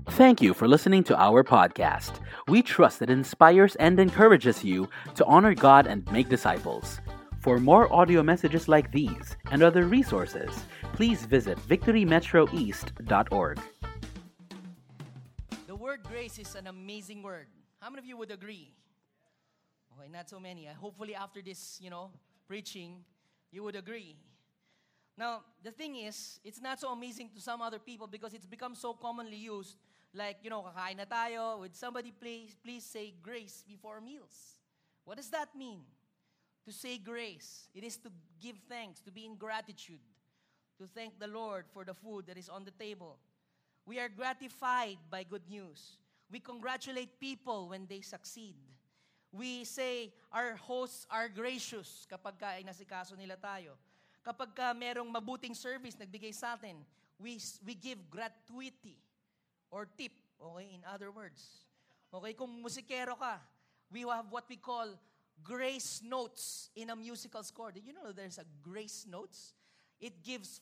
Thank you for listening to our podcast. We trust it inspires and encourages you to honor God and make disciples. For more audio messages like these and other resources, please visit victorymetroeast.org. The word grace is an amazing word. How many of you would agree? Okay, not so many. Hopefully after this, preaching, you would agree. Now, the thing is, it's not so amazing to some other people because it's become so commonly used. Like, kakain na tayo, would somebody please say grace before meals? What does that mean? To say grace. It is to give thanks, to be in gratitude, to thank the Lord for the food that is on the table. We are gratified by good news. We congratulate people when they succeed. We say our hosts are gracious kapag ka ay nasikaso nila tayo. Kapag ka merong mabuting service nagbigay sa atin, we give gratuity or tip, okay, in other words. Okay, kung musikero ka, we have what we call grace notes in a musical score. Did you know there's a grace notes? It gives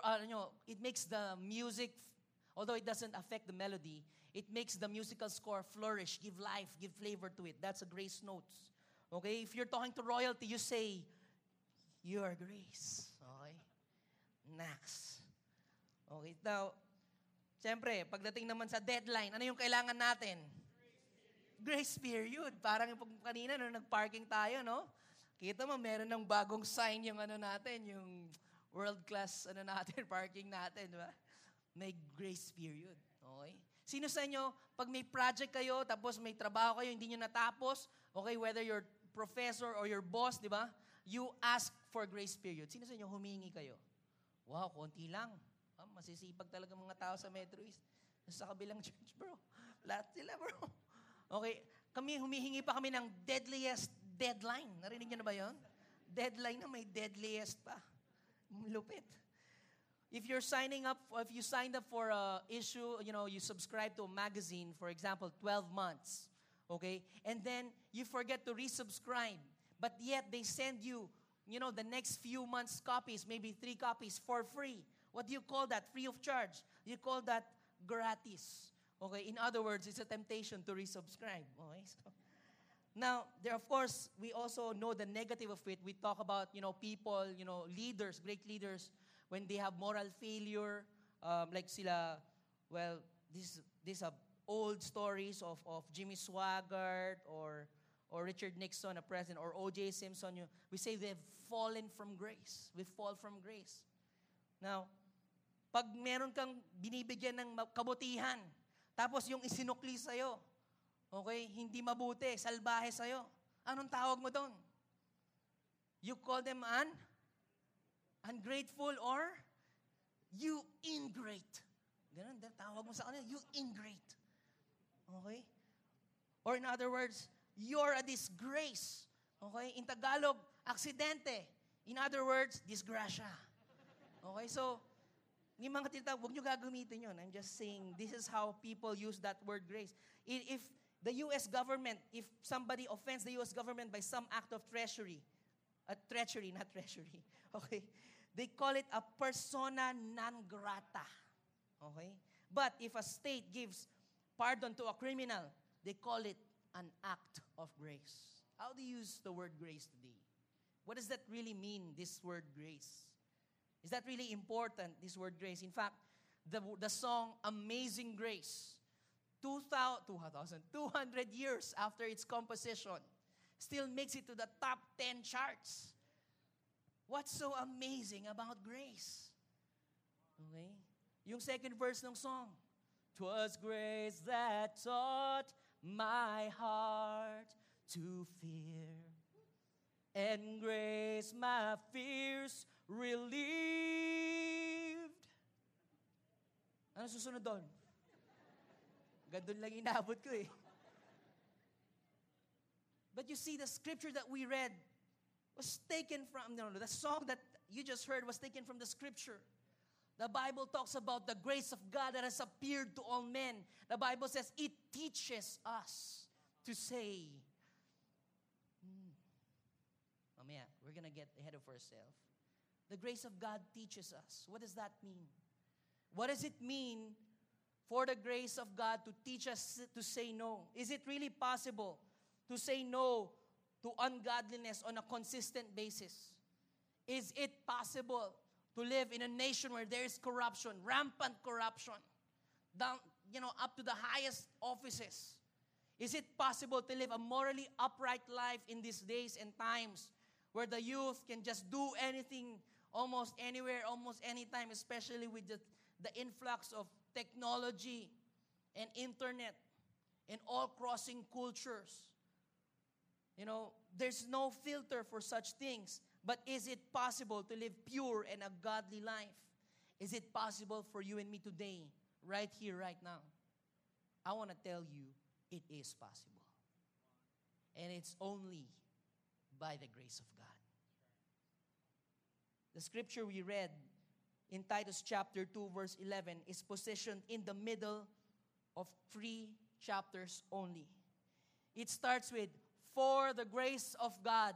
it makes the music, although it doesn't affect the melody, it makes the musical score flourish, give life, give flavor to it. That's a grace notes. Okay, if you're talking to royalty, you say, "Your grace." Okay? Next. Okay, now, siyempre, pagdating naman sa deadline, ano yung kailangan natin? Grace period. Parang yung kanina, nag-parking tayo, no? Kita mo, meron ng bagong sign yung natin, yung world-class natin, parking natin, di ba? May grace period. Okay? Sino sa inyo, pag may project kayo, tapos may trabaho kayo, hindi nyo natapos, okay, whether you're professor or your boss, di ba? You ask for grace period. Sino sa inyo humingi kayo? Wow, konti lang. Masisipag talaga mga tao sa Metro East. Sa kabilang church, bro. Lahat sila, bro. Okay, humihingi pa kami ng deadliest deadline. Narinig niyo na ba yun? Deadline na may deadliest pa. Lupit. If you signed up for a issue, you subscribe to a magazine, for example, 12 months, okay? And then you forget to resubscribe, but yet they send you, the next few months copies, maybe 3 copies for free. What do you call that? Free of charge. You call that gratis. Okay? In other words, it's a temptation to resubscribe. Okay? So, now, there, of course, we also know the negative of it. We talk about, people, leaders, great leaders, when they have moral failure, like sila, well, these are old stories of Jimmy Swaggart or Richard Nixon, a president, or O.J. Simpson. We say they've fallen from grace. We fall from grace. Now, pag meron kang binibigyan ng kabutihan, tapos yung isinukli sa'yo, okay, hindi mabuti, salbahe sa'yo, anong tawag mo doon? You call them ungrateful or you ingrate. Ganun, tawag mo sa kanila, you ingrate. Okay? Or in other words, you're a disgrace. Okay? In Tagalog, aksidente. In other words, disgrasya. Okay? So, yung mga tinatawag, huwag nyo gagamitin yun. I'm just saying, this is how people use that word grace. If the U.S. government, if somebody offends the U.S. government by some act of treachery, not treasury, okay? They call it a persona non grata. Okay? But if a state gives pardon to a criminal, they call it an act of grace. How do you use the word grace today? What does that really mean, this word grace? Is that really important, this word grace? In fact, the song Amazing Grace, 200 years after its composition, still makes it to the top 10 charts. What's so amazing about grace? Okay? Yung second verse ng song, "'Twas grace that taught my heart to fear, and grace my fears relieved." Ano susunod doon? Gandun lang inabot ko eh. But you see, the scripture that we read was taken from, the song that you just heard was taken from the scripture. The Bible talks about the grace of God that has appeared to all men. The Bible says it teaches us to say, Mamaya, we're gonna get ahead of ourselves. The grace of God teaches us. What does that mean? What does it mean for the grace of God to teach us to say no. Is it really possible to say no to ungodliness on a consistent basis? Is it possible to live in a nation where there is corruption, rampant corruption, down, up to the highest offices? Is it possible to live a morally upright life in these days and times where the youth can just do anything almost anywhere, almost anytime, especially with the influx of technology and internet and all crossing cultures? There's no filter for such things. But is it possible to live pure and a godly life? Is it possible for you and me today, right here, right now? I want to tell you, it is possible. And it's only by the grace of God. The scripture we read in Titus chapter 2, verse 11 is positioned in the middle of 3 chapters only. It starts with, for the grace of God.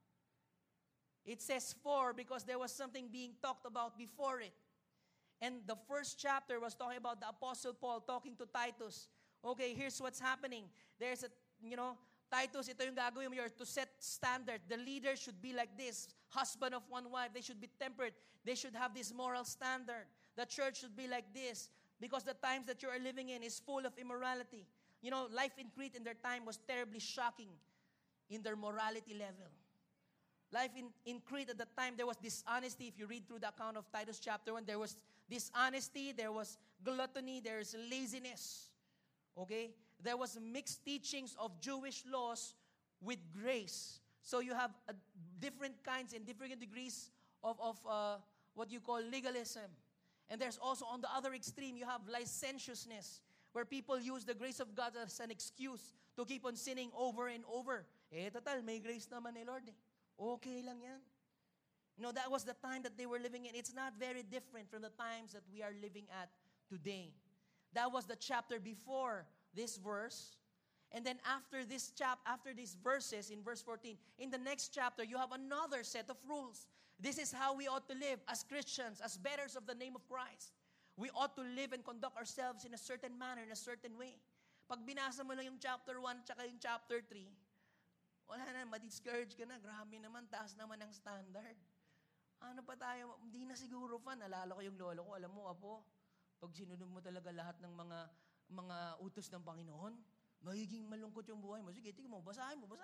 It says for because there was something being talked about before it. And the first chapter was talking about the Apostle Paul talking to Titus. Okay, here's what's happening. There's Titus, ito yung gagawin mo. You're to set standard. The leader should be like this. Husband of one wife. They should be temperate. They should have this moral standard. The church should be like this. Because the times that you are living in is full of immorality. Life in Crete in their time was terribly shocking in their morality level. Life in Crete at the time, there was dishonesty. If you read through the account of Titus chapter 1, there was dishonesty, there was gluttony, there is laziness. Okay? There was mixed teachings of Jewish laws with grace. So you have different kinds and different degrees of what you call legalism. And there's also on the other extreme, you have licentiousness, where people use the grace of God as an excuse to keep on sinning over and over. Total, may grace naman ni Lord. Okay lang yan. That was the time that they were living in. It's not very different from the times that we are living at today. That was the chapter before this verse. And then after these verses, in verse 14, in the next chapter, you have another set of rules. This is how we ought to live as Christians, as bearers of the name of Christ. We ought to live and conduct ourselves in a certain manner, in a certain way. Pag binasa mo lang yung chapter 1 tsaka yung chapter 3, wala na, ma-discourage ka na. Grabe naman, taas naman ang standard. Ano pa tayo? Hindi na siguro fan. Alala ko yung lolo ko. Alam mo, Apo, pag sinunod mo talaga lahat ng mga utos ng Panginoon, magiging malungkot yung buhay mo. Sige, tingnan mo, basahin mo.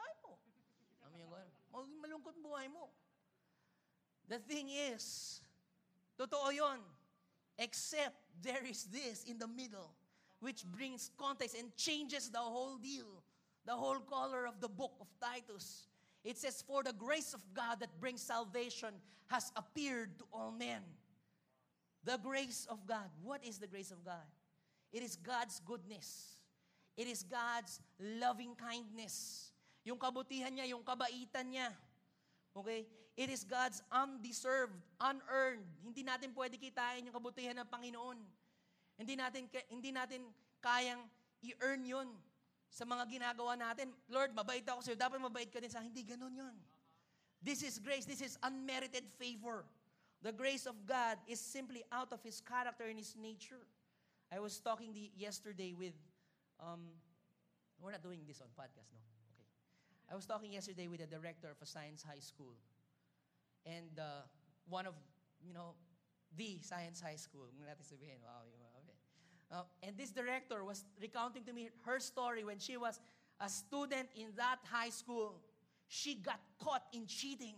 Magiging malungkot buhay mo. The thing is, totoo yon. Except there is this in the middle, which brings context and changes the whole deal. The whole color of the book of Titus. It says, for the grace of God that brings salvation has appeared to all men. The grace of God. What is the grace of God? It is God's goodness. It is God's loving kindness. Yung kabutihan niya, yung kabaitan niya. Okay? It is God's undeserved, unearned. Hindi natin pwede kitain yung kabutihan ng Panginoon. Hindi natin kayang i-earn yun. Sa mga ginagawa natin, Lord, mabait ako sa'yo. Dapat mabait ka din sa akin. Hindi, ganun yun. This is grace. This is unmerited favor. The grace of God is simply out of His character and His nature. I was talking yesterday with, we're not doing this on podcast, no? Okay. I was talking yesterday with the director of a science high school. And one of, the science high school. Hindi natin sabihin, wow, and this director was recounting to me her story when she was a student in that high school. She got caught in cheating.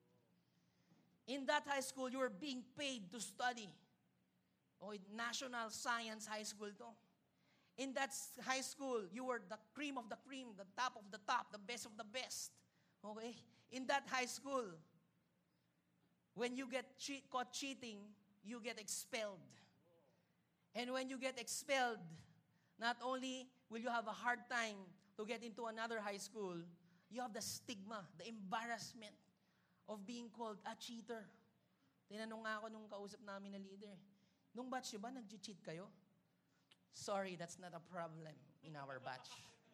In that high school, you were being paid to study. National Science High School to. In that high school, you were the cream of the cream, the top of the top, the best of the best. Okay? In that high school, when you get caught cheating, you get expelled. And when you get expelled, not only will you have a hard time to get into another high school, you have the stigma, the embarrassment of being called a cheater. Tinanong nga ako nung kausap namin na leader, nung batch ba, nag-cheat kayo? Sorry, that's not a problem in our batch.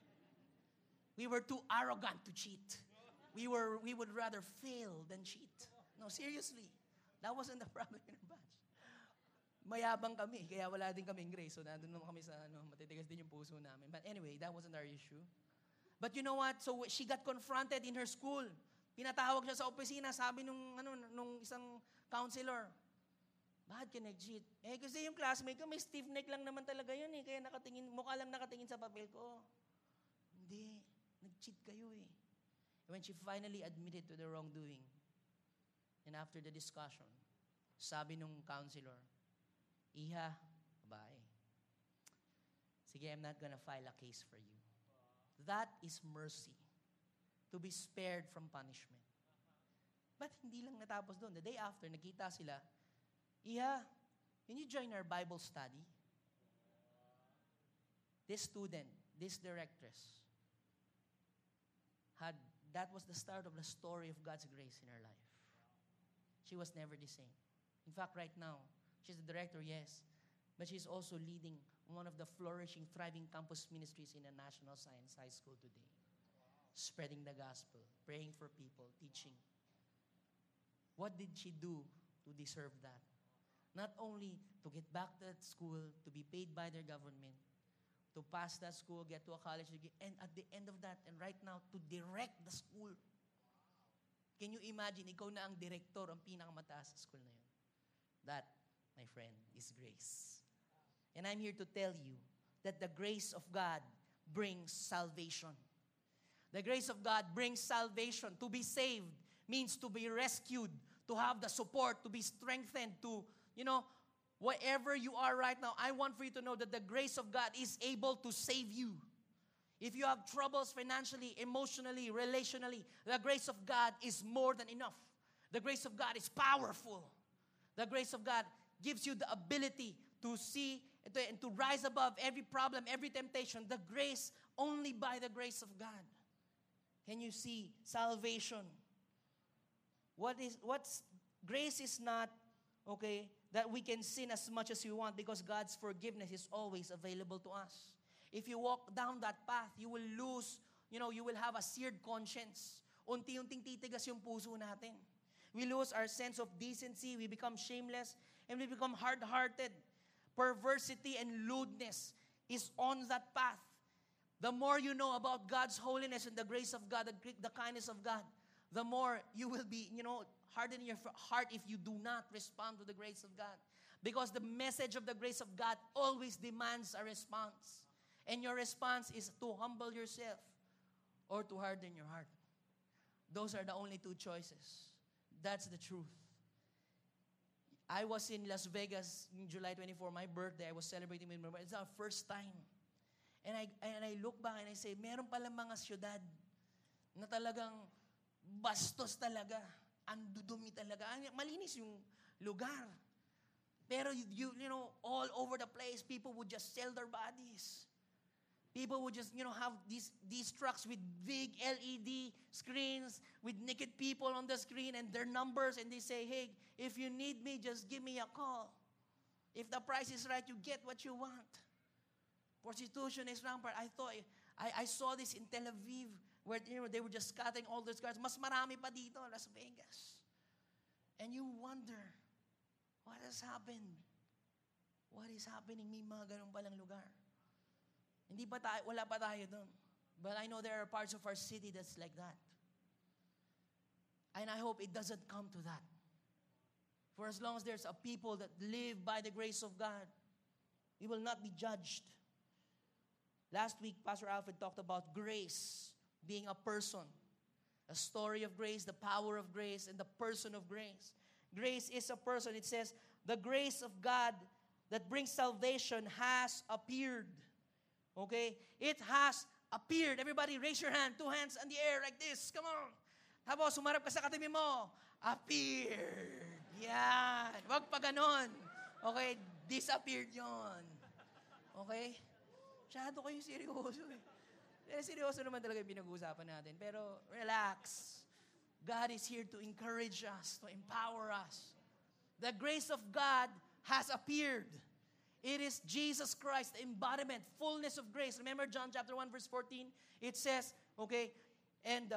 We were too arrogant to cheat. We would rather fail than cheat. No, seriously. That wasn't the problem in our batch. mayabang kami, kaya wala din kaming grace. So, nandun naman kami sa, matitigas din yung puso namin. But anyway, that wasn't our issue. But you know what? So, she got confronted in her school. Pinatawag siya sa opisina, sabi nung isang counselor, bakit ka nag-cheat? Kasi yung classmate ko, may stiff neck lang naman talaga yun eh. Kaya mukha lang nakatingin sa papel ko. Hindi, nag-cheat kayo eh. When she finally admitted to the wrongdoing, and after the discussion, sabi nung counselor, Iha, bye. Sige, I'm not gonna file a case for you. That is mercy. To be spared from punishment. But hindi lang natapos doon. The day after, nakita sila, Iha, can you join our Bible study? This student, this directress, that was the start of the story of God's grace in her life. She was never the same. In fact, right now, she's the director, yes, but she's also leading one of the flourishing, thriving campus ministries in a national science high school today. Spreading the gospel, praying for people, teaching. What did she do to deserve that? Not only to get back to that school, to be paid by their government, to pass that school, get to a college degree, and at the end of that, and right now, to direct the school. Can you imagine, ikaw na ang director, ang pinakamataas sa school na yun? That, my friend, is grace. And I'm here to tell you that the grace of God brings salvation. The grace of God brings salvation. To be saved means to be rescued, to have the support, to be strengthened, to, wherever you are right now, I want for you to know that the grace of God is able to save you. If you have troubles financially, emotionally, relationally, the grace of God is more than enough. The grace of God is powerful. The grace of God gives you the ability to see and to rise above every problem, every temptation. The grace, only by the grace of God. Can you see salvation? Grace is not, that we can sin as much as we want because God's forgiveness is always available to us. If you walk down that path, you will lose, you will have a seared conscience. Unti-unting titigas yung puso natin. We lose our sense of decency, we become shameless, and we become hard-hearted. Perversity and lewdness is on that path. The more you know about God's holiness and the grace of God, the kindness of God, the more you will be, harden your heart if you do not respond to the grace of God. Because the message of the grace of God always demands a response. And your response is to humble yourself or to harden your heart. Those are the only two choices. That's the truth. I was in Las Vegas in July 24, my birthday. I was celebrating with my birthday. It's our first time. And I look back and I say, meron palang mga syudad na talagang bastos talaga. Andudumi talaga. Malinis yung lugar. Pero all over the place, people would just sell their bodies. People would just, have these trucks with big LED screens with naked people on the screen and their numbers, and they say, hey, if you need me, just give me a call. If the price is right, you get what you want. Prostitution is rampant. I saw this in Tel Aviv where they were just scattering all those cars. Mas marami pa dito, Las Vegas. And you wonder, what has happened? What is happening? May mga ganun palang lugar. Wala pa tayo doon. But I know there are parts of our city that's like that. And I hope it doesn't come to that. For as long as there's a people that live by the grace of God, we will not be judged. Last week, Pastor Alfred talked about grace being a person. A story of grace, the power of grace, and the person of grace. Grace is a person. It says, the grace of God that brings salvation has appeared. Okay? It has appeared. Everybody raise your hand. 2 hands in the air like this. Come on. Tapos, sumarap ka sa katabi mo. Appeared. Yan. Wag pa ganon. Okay? Disappeared yon. Okay? Masyado kayo seryoso eh. Seryoso naman talaga yung pinag-uusapan natin. Pero relax. God is here to encourage us, to empower us. The grace of God has appeared. It is Jesus Christ, the embodiment, fullness of grace. Remember John chapter 1 verse 14? It says, and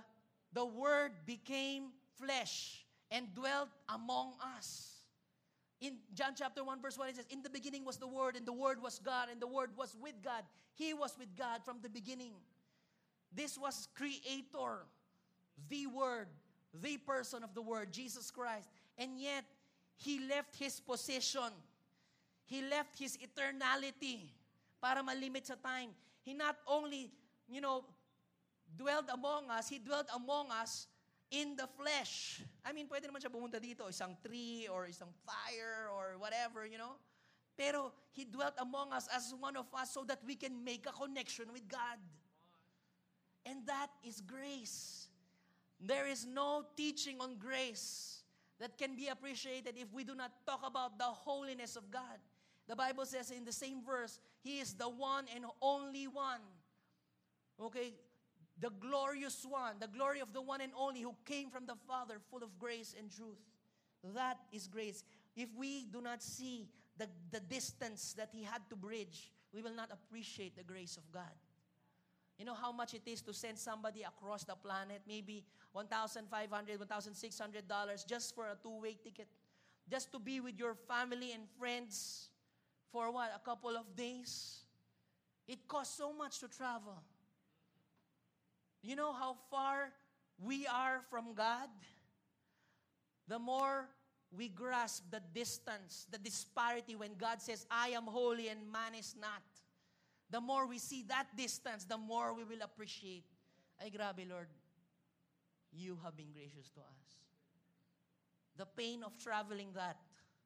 the Word became flesh and dwelt among us. In John chapter 1 verse 1, it says, in the beginning was the Word, and the Word was God, and the Word was with God. He was with God from the beginning. This was Creator, the Word, the person of the Word, Jesus Christ. And yet, He left His position. He left His eternality para malimit sa time. He not only, dwelled among us, He dwelled among us in the flesh. I mean, pwede naman siya pumunta dito, isang tree or isang fire or whatever, Pero He dwelt among us as one of us so that we can make a connection with God. And that is grace. There is no teaching on grace that can be appreciated if we do not talk about the holiness of God. The Bible says in the same verse, He is the one and only one. Okay? The glorious one, the glory of the one and only who came from the Father, full of grace and truth. That is grace. If we do not see the distance that He had to bridge, we will not appreciate the grace of God. You know how much it is to send somebody across the planet, maybe $1,500, $1,600 just for a two-way ticket, just to be with your family and friends for what, a couple of days? It costs so much to travel. You know how far we are from God? The more we grasp the distance, the disparity when God says, I am holy and man is not. The more we see that distance, the more we will appreciate. Ay, grabe, Lord, You have been gracious to us. The pain of traveling that,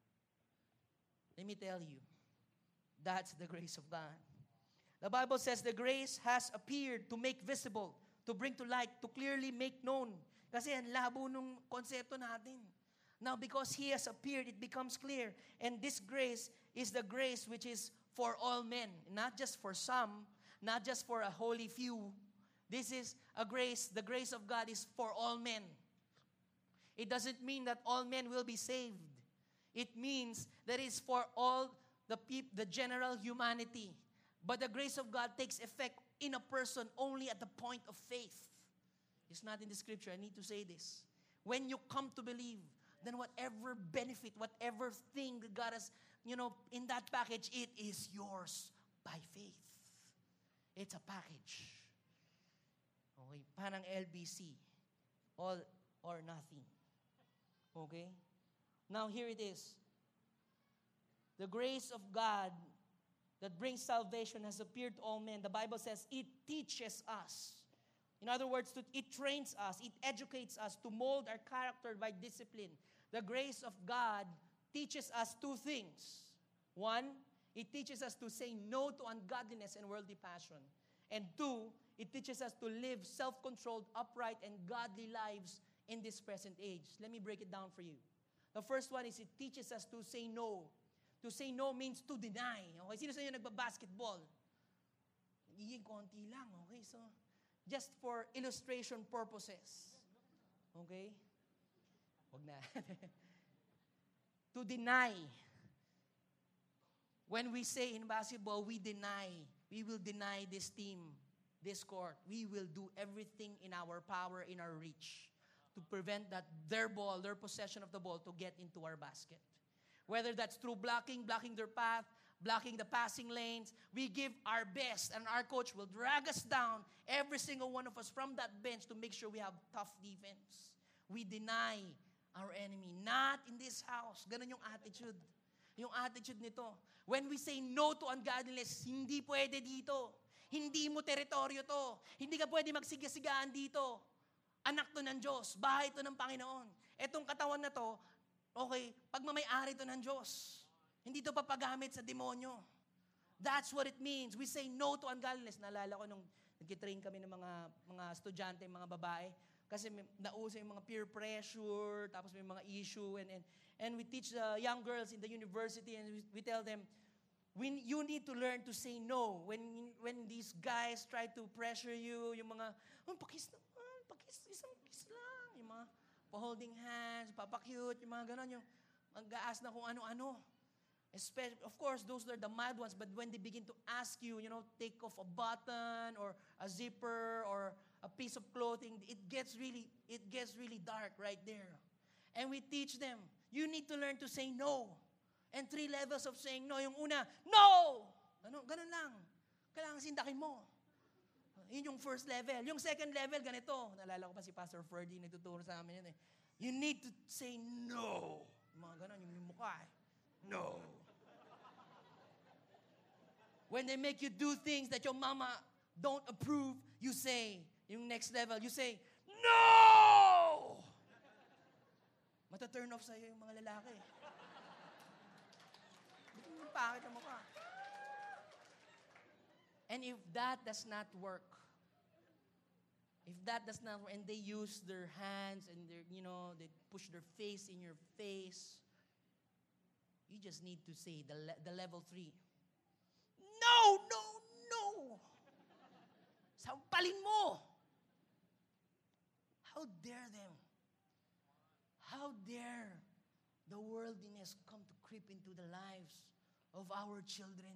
let me tell you, that's the grace of God. The Bible says the grace has appeared to make visible, to bring to light, to clearly make known. Kasi ang labo nung konsepto natin. Now, because He has appeared, it becomes clear. And this grace is the grace which is for all men. Not just for some, not just for a holy few. This is a grace, the grace of God is for all men. It doesn't mean that all men will be saved. It means that it's for all the general humanity. But the grace of God takes effect in a person only at the point of faith. It's not in the scripture. I need to say this. When you come to believe, then whatever benefit, whatever thing that God has, in that package, it is yours by faith. It's a package. Okay? Parang LBC. All or nothing. Okay? Now here it is. The grace of God that brings salvation has appeared to all men. The Bible says it teaches us. In other words, it trains us, it educates us to mold our character by discipline. The grace of God teaches us two things. One, it teaches us to say no to ungodliness and worldly passion. And two, it teaches us to live self-controlled, upright, and godly lives in this present age. Let me break it down for you. The first one is it teaches us to say no. To say no means to deny. Okay, sino sa inyo nagba-basketball? Nagiging konti lang, okay? So, just for illustration purposes. Okay? Wag na. To deny. When we say in basketball, we deny. We will deny this team, this court. We will do everything in our power, in our reach, to prevent that their ball, their possession of the ball, to get into our basket. Whether that's through blocking their path, blocking the passing lanes, we give our best, and our coach will drag us down, every single one of us, from that bench to make sure we have tough defense. We deny our enemy. Not in this house. Ganun yung attitude. Yung attitude nito. When we say no to ungodliness, hindi pwede dito. Hindi mo teritoryo to. Hindi ka pwede magsigasigaan dito. Anak to ng Diyos. Bahay to ng Panginoon. Etong katawan na to, okay, pagmamay-ari to ng Diyos. Hindi to papagamit sa demonyo. That's what it means. We say no to ungodliness. Naalala ko nung nag-train kami ng mga estudyante, mga babae, kasi nauso yung mga peer pressure, tapos may mga issue, and we teach the young girls in the university, and we tell them, you need to learn to say no. When these guys try to pressure you, yung mga, pakis naman, isang kiss lang, yung mga pa-holding hands, papakute, yung mga ganon, yung mag-aas na kung ano-ano. Of course, those are the mild ones, but when they begin to ask you, take off a button or a zipper or a piece of clothing, it gets really dark right there. And we teach them, you need to learn to say no. And 3 levels of saying no. Yung una, no! Ganun lang. Kailangan sindakin mo. Yun yung first level. Yung second level, ganito. Naalala ko pa si Pastor Ferdy, nagtuturo sa amin yun eh. You need to say no. Mga ganun, yung mukha eh. No. When they make you do things that your mama don't approve, you say, yung next level, you say, no! Mata-turn off sa'yo yung mga lalaki. Pangit ang mukha. And if that does not work, and they use their hands and their, they push their face in your face, you just need to say the level 3. No, no, no. Sampalin mo. How dare them? How dare the worldliness come to creep into the lives of our children?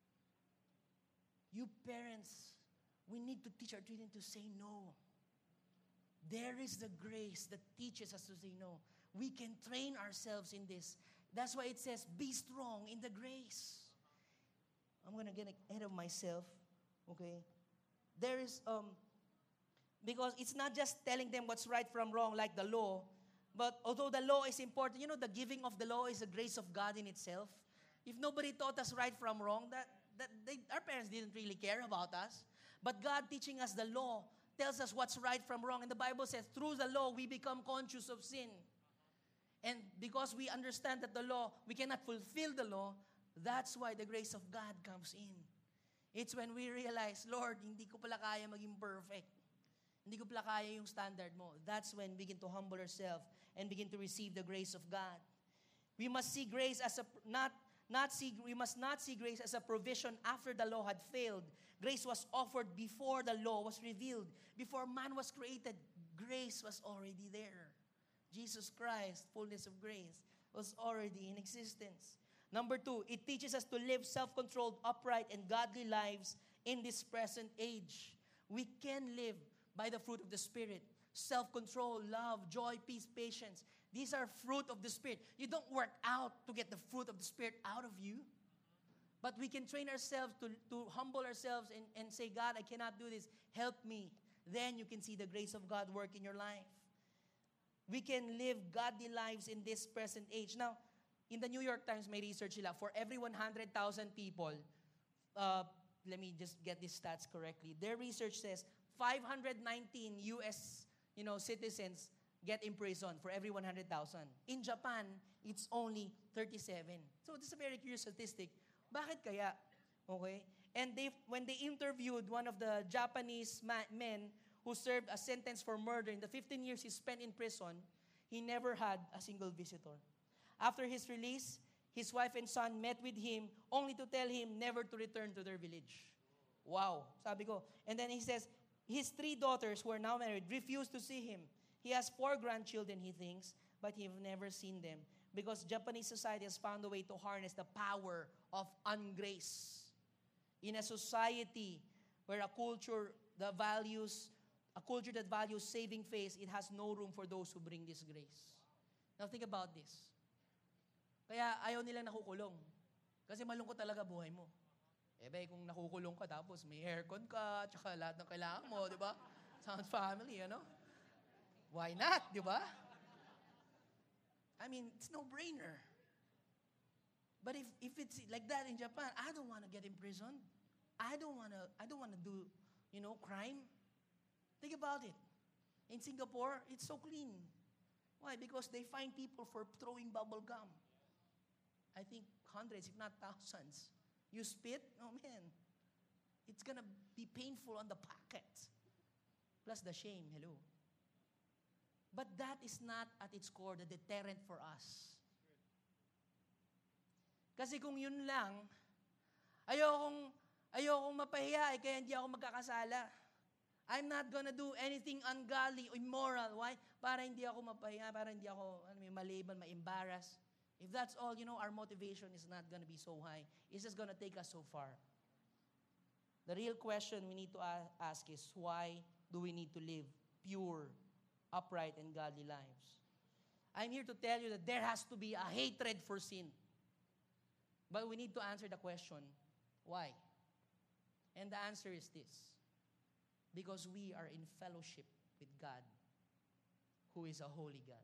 You parents, we need to teach our children to say no. There is the grace that teaches us to say no. We can train ourselves in this. That's why it says, be strong in the grace. I'm going to get ahead of myself. Okay? There is, because it's not just telling them what's right from wrong like the law, but although the law is important, the giving of the law is the grace of God in itself. If nobody taught us right from wrong, our parents didn't really care about us. But God teaching us the law tells us what's right from wrong. And the Bible says, through the law, we become conscious of sin. And because we understand that the law, we cannot fulfill the law, that's why the grace of God comes in. It's when we realize, Lord, hindi ko pala kaya maging perfect. Hindi ko pala kaya yung standard mo. That's when we begin to humble ourselves and begin to receive the grace of God. We must see grace as we must not see grace as a provision after the law had failed. Grace was offered before the law was revealed. Before man was created, grace was already there. Jesus Christ, fullness of grace, was already in existence. Number 2, it teaches us to live self-controlled, upright, and godly lives in this present age. We can live by the fruit of the Spirit. Self-control, love, joy, peace, patience. These are fruit of the Spirit. You don't work out to get the fruit of the Spirit out of you. But we can train ourselves to humble ourselves and say, God, I cannot do this. Help me. Then you can see the grace of God work in your life. We can live godly lives in this present age. Now, in the New York Times, may research sila. For every 100,000 people, let me just get these stats correctly. Their research says 519 U.S. citizens get imprisoned for every 100,000. In Japan, it's only 37. So this is a very curious statistic. Bakit kaya? Okay? And when they interviewed one of the Japanese men who served a sentence for murder in the 15 years he spent in prison, he never had a single visitor. After his release, his wife and son met with him only to tell him never to return to their village. Wow, sabi ko. And then he says, his 3 daughters who are now married refused to see him. He has 4 grandchildren, he thinks, but he's never seen them because Japanese society has found a way to harness the power of ungrace. In a society where a culture that values saving face, it has no room for those who bring this grace. Now think about this. Kaya ayaw nilang nakukulong. Kasi malungkot talaga buhay mo. Kung nakukulong ka tapos may aircon ka, tsaka lahat ng kailangan mo, di ba? Sounds family, Why not, di ba? I mean, it's no-brainer. But if it's like that in Japan, I don't want to get imprisoned. I don't want to do, crime. Think about it. In Singapore, it's so clean. Why? Because they find people for throwing bubble gum. I think hundreds, if not thousands. You spit, oh man, it's gonna be painful on the pocket. Plus the shame, hello. But that is not at its core the deterrent for us. Kasi kung yun lang, ayokong mapahiya, kaya hindi ako magkakasala. I'm not gonna do anything ungodly, immoral. Why? Para hindi ako mapahiya, para hindi ako malabel, ma-embarrass. If that's all, our motivation is not gonna be so high. It's just gonna take us so far. The real question we need to ask is, why do we need to live pure, upright, and godly lives? I'm here to tell you that there has to be a hatred for sin. But we need to answer the question, why? And the answer is this. Because we are in fellowship with God, who is a holy God.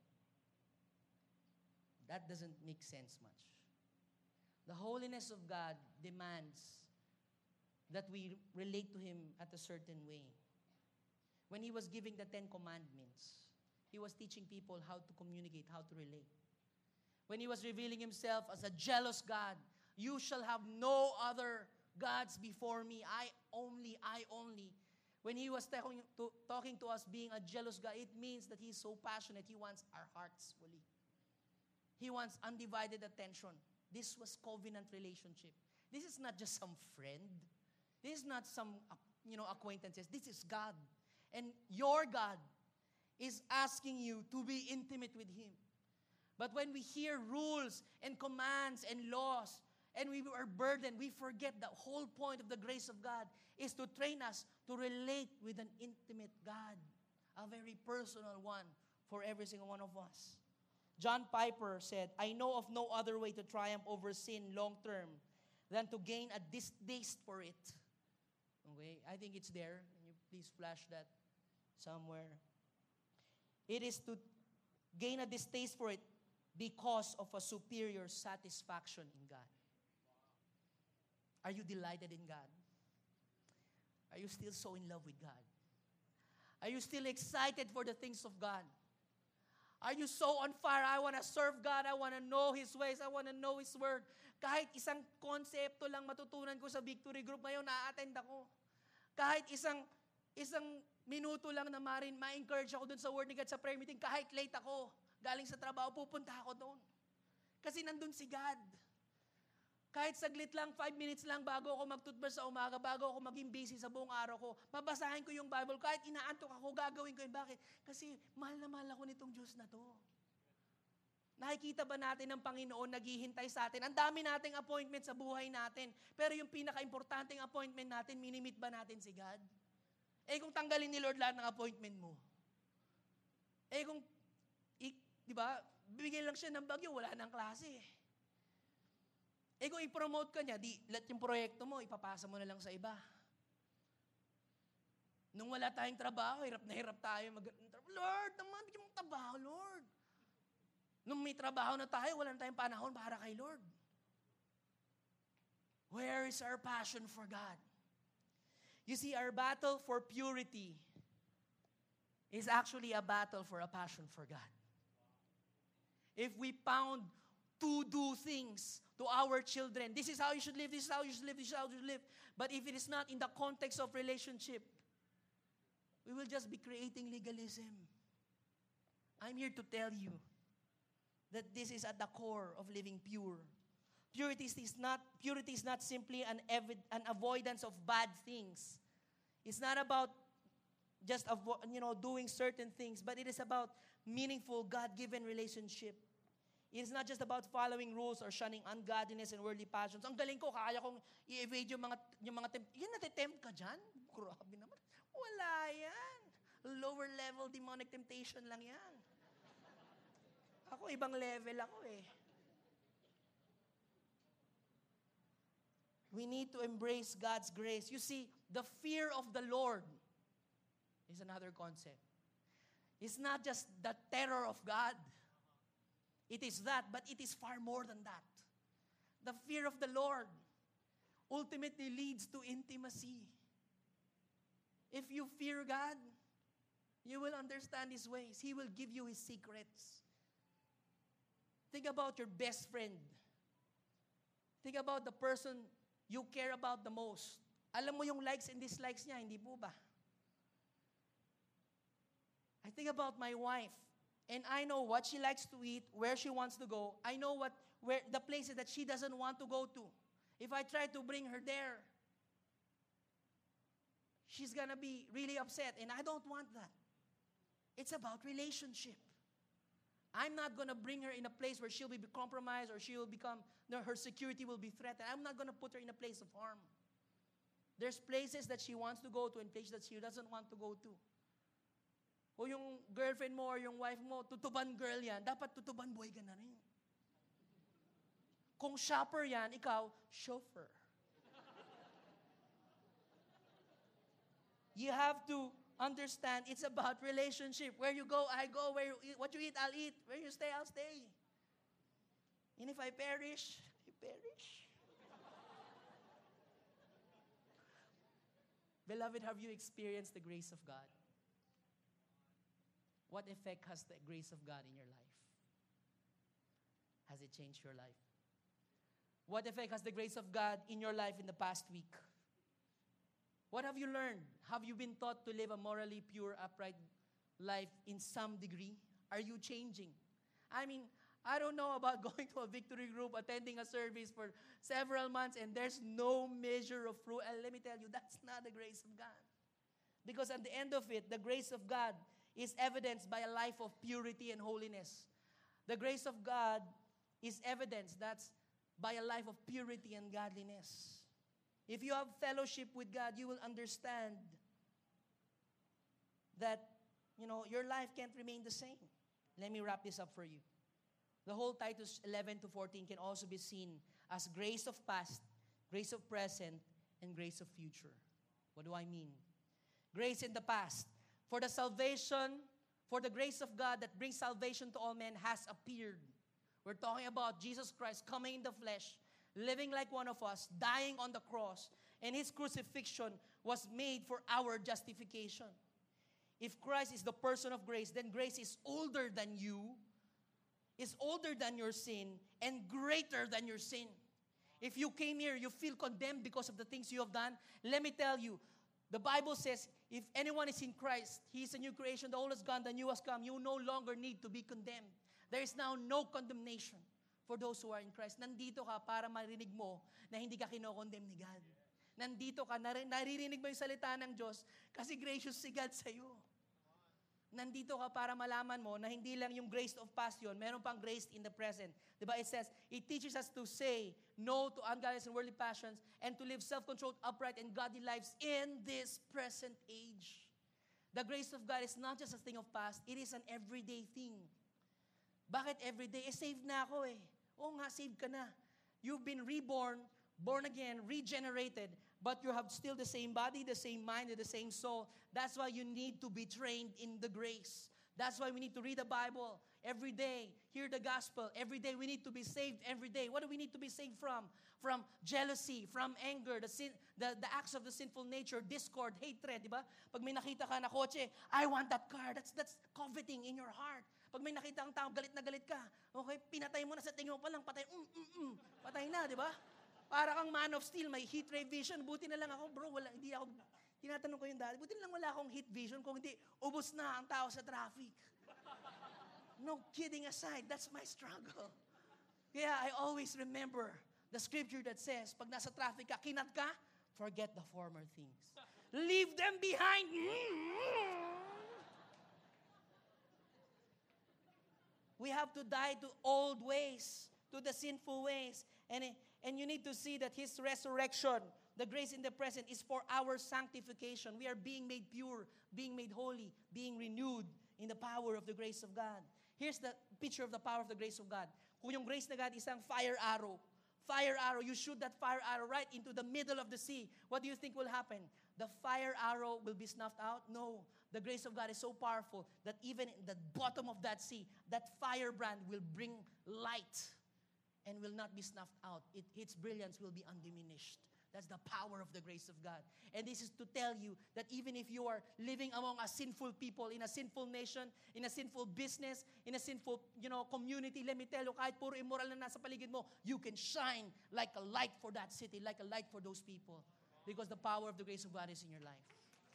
That doesn't make sense much. The holiness of God demands that we relate to Him at a certain way. When He was giving the 10 Commandments, He was teaching people how to communicate, how to relate. When He was revealing Himself as a jealous God, you shall have no other gods before me. I only. When He was talking to us being a jealous God, it means that He's so passionate, He wants our hearts fully. He wants undivided attention. This was covenant relationship. This is not just some friend. This is not some, acquaintances. This is God. And your God is asking you to be intimate with Him. But when we hear rules and commands and laws, and we are burdened, we forget the whole point of the grace of God is to train us to relate with an intimate God, a very personal one for every single one of us. John Piper said, I know of no other way to triumph over sin long term than to gain a distaste for it. Okay, I think it's there. Can you please flash that somewhere? It is to gain a distaste for it because of a superior satisfaction in God. Are you delighted in God? Are you still so in love with God? Are you still excited for the things of God? Are you so on fire? I want to serve God. I want to know His ways. I want to know His Word. Kahit isang konsepto lang matutunan ko sa Victory Group ngayon, na-attend ako. Kahit isang minuto lang na ma-encourage ako dun sa Word ni God sa prayer meeting, kahit late ako, galing sa trabaho, pupunta ako doon. Kasi nandun si God. Kahit saglit lang, 5 minutes lang bago ako mag-toothbrush sa umaga, bago ako maging busy sa buong araw ko, babasahin ko yung Bible. Kahit inaantok ako, gagawin ko yun. Bakit? Kasi mahal na mahal ako nitong Diyos na to. Nakikita ba natin ang Panginoon naghihintay sa atin? Ang dami nating appointment sa buhay natin. Pero yung pinaka-importanting appointment natin, minimit ba natin si God? Eh kung tanggalin ni Lord lahat ng appointment mo. Eh kung, di ba, bibigyan lang siya ng bagyo, wala nang klase eh. Eh kung i-promote ka niya, di lahat yung proyekto mo, ipapasa mo na lang sa iba. Nung wala tayong trabaho, hirap na hirap tayo Lord, naman, bigyan mong trabaho, Lord. Nung may trabaho na tayo, wala na tayong panahon para kay Lord. Where is our passion for God? You see, our battle for purity is actually a battle for a passion for God. If we pound to do things to our children, this is how you should live, this is how you should live, this is how you should live. But if it is not in the context of relationship, we will just be creating legalism. I'm here to tell you that this is at the core of living pure. Purity is not simply an avoidance of bad things. It's not about just doing certain things, but it is about meaningful God-given relationship. It is not just about following rules or shunning ungodliness and worldly passions. Ang galing ko, kaya kong i-evade yung mga yun, natitempt ka dyan? Grabe naman. Wala yan. Lower level demonic temptation lang yan. Ako, ibang level ako eh. We need to embrace God's grace. You see, the fear of the Lord is another concept. It's not just the terror of God. It is that, but it is far more than that. The fear of the Lord ultimately leads to intimacy. If you fear God, you will understand His ways. He will give you His secrets. Think about your best friend. Think about the person you care about the most. Alam mo yung likes and dislikes niya, hindi po ba? I think about my wife. And I know what she likes to eat, where she wants to go. I know where the places that she doesn't want to go to. If I try to bring her there, she's gonna be really upset, and I don't want that. It's about relationship. I'm not gonna bring her in a place where she'll be compromised or she will become, her security will be threatened. I'm not gonna put her in a place of harm. There's places that she wants to go to and places that she doesn't want to go to. O yung girlfriend mo or yung wife mo, tutuban girl yan, dapat tutuban boy ka na rin. Kung shopper yan, ikaw, chauffeur. You have to understand it's about relationship. Where you go, I go. Where you eat, what you eat, I'll eat. Where you stay, I'll stay. And if I perish, I perish. Beloved, have you experienced the grace of God? What effect has the grace of God in your life? Has it changed your life? What effect has the grace of God in your life in the past week? What have you learned? Have you been taught to live a morally pure, upright life in some degree? Are you changing? I mean, I don't know about going to a victory group, attending a service for several months, and there's no measure of fruit. And let me tell you, that's not the grace of God. Because at the end of it, the grace of God is evidenced by a life of purity and holiness. The grace of God is evidenced that's by a life of purity and godliness. If you have fellowship with God, you will understand that, your life can't remain the same. Let me wrap this up for you. The whole Titus 11 to 14 can also be seen as grace of past, grace of present, and grace of future. What do I mean? Grace in the past. For the grace of God that brings salvation to all men has appeared. We're talking about Jesus Christ coming in the flesh, living like one of us, dying on the cross, and His crucifixion was made for our justification. If Christ is the person of grace, then grace is older than you, is older than your sin, and greater than your sin. If you came here, you feel condemned because of the things you have done, let me tell you, the Bible says, if anyone is in Christ, he is a new creation, the old is gone, the new has come. You no longer need to be condemned. There is now no condemnation for those who are in Christ. Nandito ka para marinig mo na hindi ka kinokondemn ni God. Nandito ka, naririnig mo yung salita ng Diyos kasi gracious si God sa iyo. Nandito ka para malaman mo na hindi lang yung grace of past yun, meron pang grace in the present. Diba? It says, it teaches us to say no to ungodliness and worldly passions and to live self-controlled, upright, and godly lives in this present age. The grace of God is not just a thing of past, it is an everyday thing. Bakit everyday? Saved na ako eh. Oo nga, saved ka na. You've been reborn, born again, regenerated, but you have still the same body, the same mind, and the same soul. That's why you need to be trained in the grace. That's why we need to read the Bible every day, hear the gospel. Every day we need to be saved every day. What do we need to be saved from? From jealousy, from anger, the acts of the sinful nature, discord, hatred, di ba? Pag may nakita ka na kotse, I want that car. That's coveting in your heart. Pag may nakita kang tao, galit na galit ka. Okay, pinatay mo na sa tingin mo pa lang, patay, patay na, di ba? Para kang Man of Steel, may heat ray vision. Buti na lang ako, bro, tinatanong ko yung dati, buti na lang wala akong heat vision, kung hindi, ubos na ang tao sa traffic. No, kidding aside, that's my struggle. Kaya I always remember the scripture that says, pag nasa traffic ka, kinat ka, forget the former things. Leave them behind. We have to die to old ways, to the sinful ways. And you need to see that His resurrection, the grace in the present, is for our sanctification. We are being made pure, being made holy, being renewed in the power of the grace of God. Here's the picture of the power of the grace of God. Kung yung grace na God isang fire arrow, you shoot that fire arrow right into the middle of the sea. What do you think will happen? The fire arrow will be snuffed out? No. The grace of God is so powerful that even in the bottom of that sea, that firebrand will bring light and will not be snuffed out. Its brilliance will be undiminished. That's the power of the grace of God. And this is to tell you that even if you are living among a sinful people, in a sinful nation, in a sinful business, in a sinful, community, let me tell you, kahit puro immoral na nasa paligid mo, you can shine like a light for that city, like a light for those people. Because the power of the grace of God is in your life.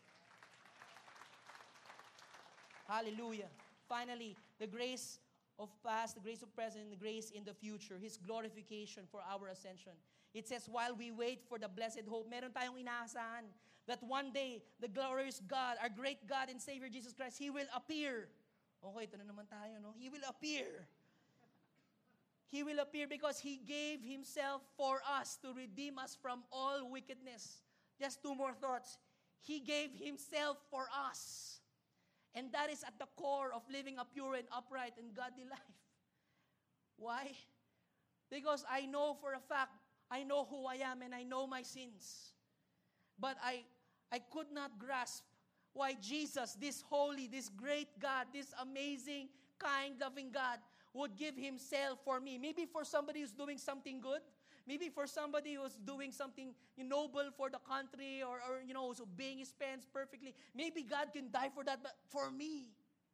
Hallelujah. Finally, the grace of past, the grace of present, and the grace in the future, His glorification for our ascension. It says, while we wait for the blessed hope, meron tayong inaasahan that one day, the glorious God, our great God and Savior Jesus Christ, He will appear. Okay, ito na naman tayo, no? He will appear. He will appear because He gave Himself for us to redeem us from all wickedness. Just two more thoughts. He gave Himself for us. And that is at the core of living a pure and upright and godly life. Why? Because I know for a fact, I know who I am and I know my sins. But I could not grasp why Jesus, this holy, this great God, this amazing, kind, loving God, would give Himself for me. Maybe for somebody who's doing something good. Maybe for somebody who's doing something noble for the country or who's obeying His parents perfectly. Maybe God can die for that, but for me.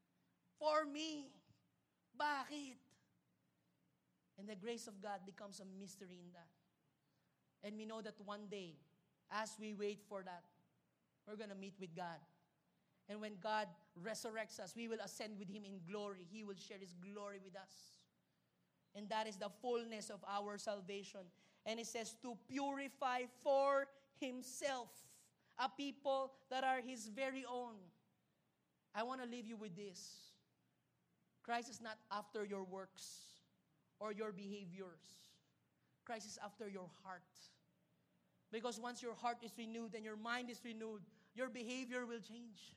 Bakit? And the grace of God becomes a mystery in that. And we know that one day, as we wait for that, we're going to meet with God. And when God resurrects us, we will ascend with Him in glory. He will share His glory with us. And that is the fullness of our salvation. And it says to purify for Himself a people that are His very own. I want to leave you with this. Christ is not after your works or your behaviors. Christ is after your heart. Because once your heart is renewed and your mind is renewed, your behavior will change.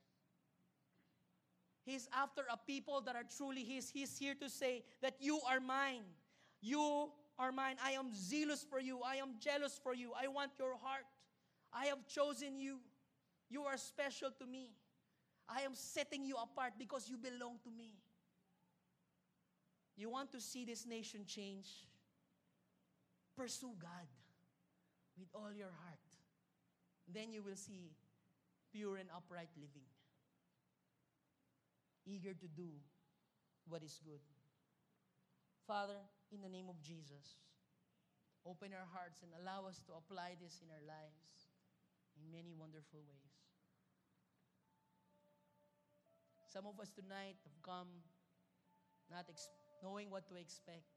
He's after a people that are truly His. He's here to say that you are mine. You are mine. I am zealous for you. I am jealous for you. I want your heart. I have chosen you. You are special to me. I am setting you apart because you belong to me. You want to see this nation change? Pursue God with all your heart. Then you will see pure and upright living. Eager to do what is good. Father, in the name of Jesus, open our hearts and allow us to apply this in our lives in many wonderful ways. Some of us tonight have come not knowing what to expect.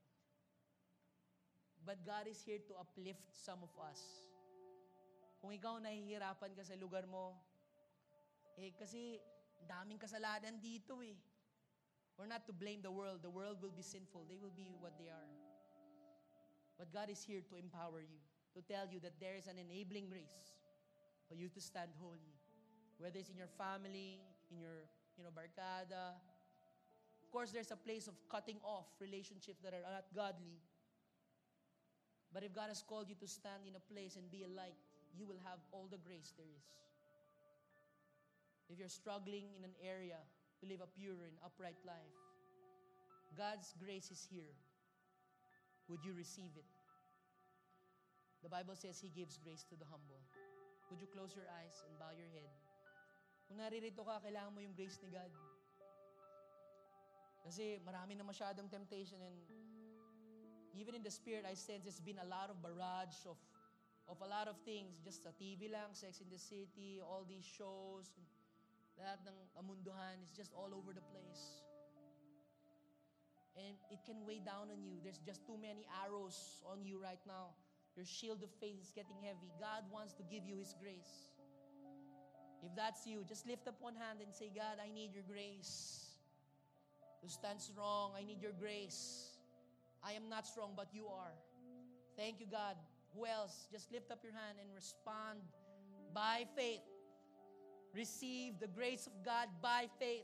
But God is here to uplift some of us. Kung ikaw nahihirapan ka sa lugar mo, kasi daming kasalanan dito eh. We're not to blame the world. The world will be sinful. They will be what they are. But God is here to empower you, to tell you that there is an enabling grace for you to stand holy. Whether it's in your family, in your barkada. Of course, there's a place of cutting off relationships that are not godly. But if God has called you to stand in a place and be a light, you will have all the grace there is. If you're struggling in an area to live a pure and upright life, God's grace is here. Would you receive it? The Bible says He gives grace to the humble. Would you close your eyes and bow your head? Kung naririto ka, kailangan mo yung grace ni God. Kasi marami na masyadong temptation and even in the spirit, I sense it's been a lot of barrage of a lot of things. Just sa TV lang, Sex in the City, all these shows, lahat ng kamunduhan is just all over the place. And it can weigh down on you. There's just too many arrows on you right now. Your shield of faith is getting heavy. God wants to give you His grace. If that's you, just lift up one hand and say, God, I need your grace to stand strong. I need your grace. I am not strong, but you are. Thank you, God. Who else? Just lift up your hand and respond by faith. Receive the grace of God by faith.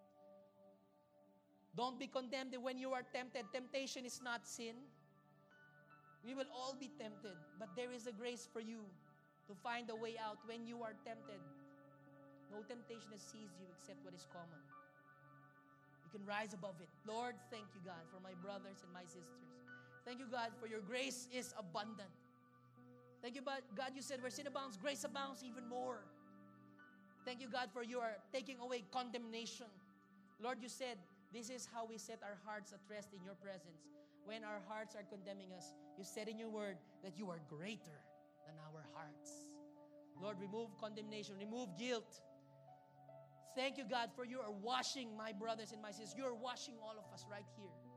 Don't be condemned when you are tempted. Temptation is not sin. We will all be tempted, but there is a grace for you to find a way out when you are tempted. No temptation has seized you except what is common. You can rise above it. Lord, thank you, God, for my brothers and my sisters. Thank you, God, for your grace is abundant. Thank you, God, you said where sin abounds, grace abounds even more. Thank you, God, for you are taking away condemnation. Lord, you said this is how we set our hearts at rest in your presence. When our hearts are condemning us, you said in your word that you are greater than our hearts. Lord, remove condemnation, remove guilt. Thank you, God, for you are washing my brothers and my sisters. You are washing all of us right here.